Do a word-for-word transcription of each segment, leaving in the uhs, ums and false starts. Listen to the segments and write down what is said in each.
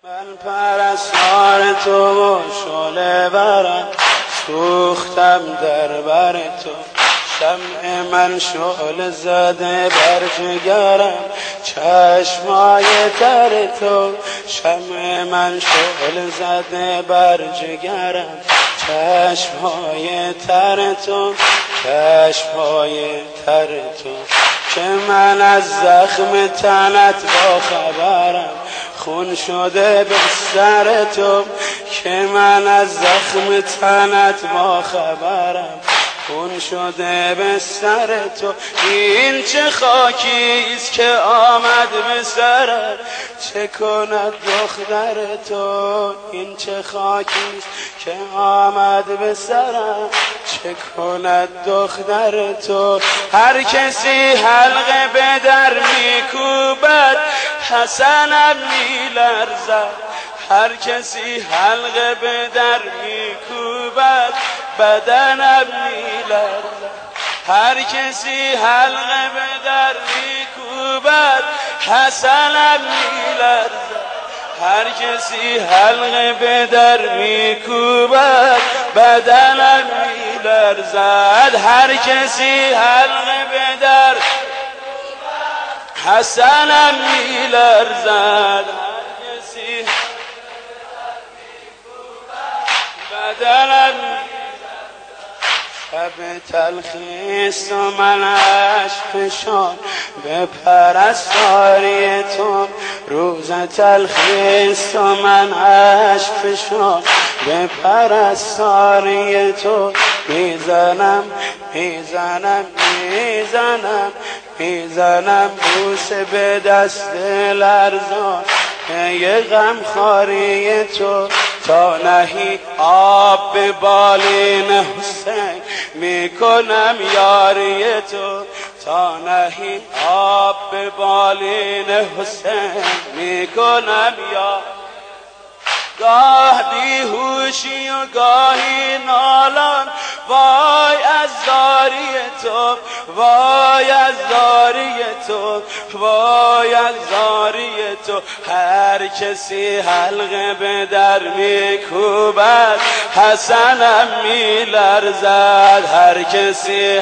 من پرستار تو و شعله برم، سوختم در بر تو. شمع من شعله زده بر جگرم، چشمای تر تو. شمع من شعله زده بر جگرم، چشمای تر تو، چشمای تر تو. که من از زخم تنت با خبرم، خون شده به سر تو. که من از زخم تنت با خبرم، خون شده به سر تو. این چه خاکیست که آمد به سرت، چه کند دختر تو. این چه خاکیست که آمد به سرت، چه کند دختر تو. هر کسی حلقه به در میکوبد، حسنم میلرزد. هر کسی حلقه به در میکوبد، بدنم میلرزد. هر کسی حلقه به در میکوبد، حسنم میلرزد. هر کسی حلقه به در میکوبد، بدنم میلرزد. هر کسی حلقه به در حسنم میلرزد. بدنم شب تلخیست و من اشک فشان به پرستاری تو. روز تلخیست و من اشک فشان به پرستاری تو. میزنم میزنم میزنم میزنم بوسه به دست لرزان یه غم خاری تو. تا نهی آب به بالین حسین میکنم یاری تو. تا نهی آب به بالین حسین میکنم یاری. گاه بیهوشی و گاهی نالان، وای از زاری تو، وای از زاری تو، وای از زاری تو. هر کسی حلقه به در میکوبد، حسنم میلرزد. هر کسی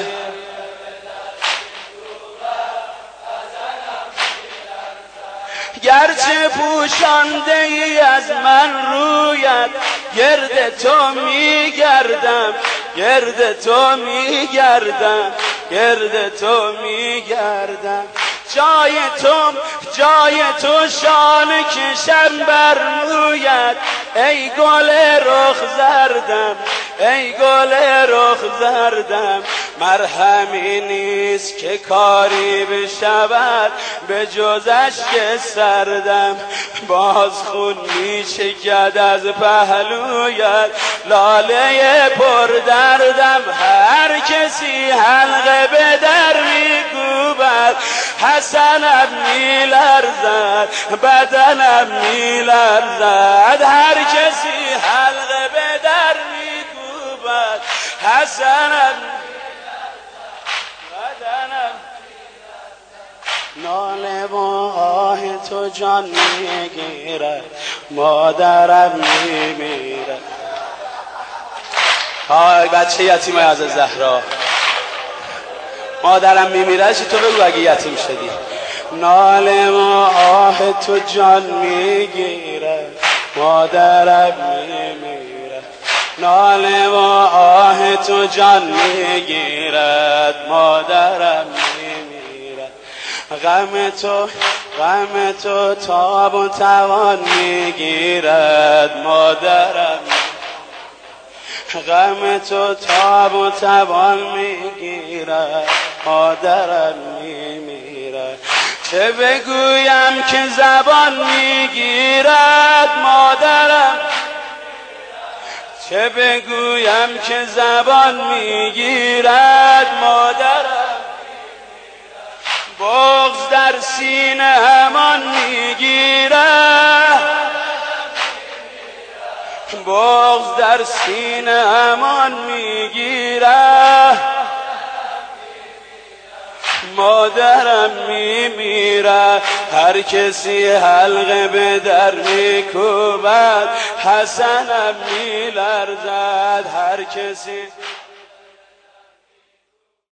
گرچه پوشانده ای از من رویت، گرد تو میگردم، گرد تو میگردم، گرد تو میگردم. جای تو جای تو شانه کشم بر رویت، ای گل رخ زردم، ای گل رخ زردم. مرهمی نیست که کاری بشود به جز اشک سردم. باز خون میچکد از پهلویت، لاله پر دردم. هر کسی حلقه به در میکوبد، حسنم میلرزد، بدنم میلرزد. هر کسی حلقه به در میکوبد، حسنم بدنم. ناله و آه تو جان میگیرد، مادرم میمیرد. های بچه یتیم از زهرا، مادرم میمیرد. چی تو بگو اگه یتیم شدی. ناله و آه تو جان میگیرد، مادرم میمیرد. ناله و آه تو جان میگیرد، مادرم میمیرد. غم تو غم تو تاب و توان میگیرد، مادرم. غم تو تاب و توان میگیرد، مادرم میمیرد. چه بگویم که زبان میگیرد مادرم، چه بگویم که زبان میگیرد مادرم. بغض در سینه همان میگیرد، بغض در سینه همان میگیرد. مادرم میمیرد. هر کسی حلقه به در میکوبد حسنم میلرزد. هر کسی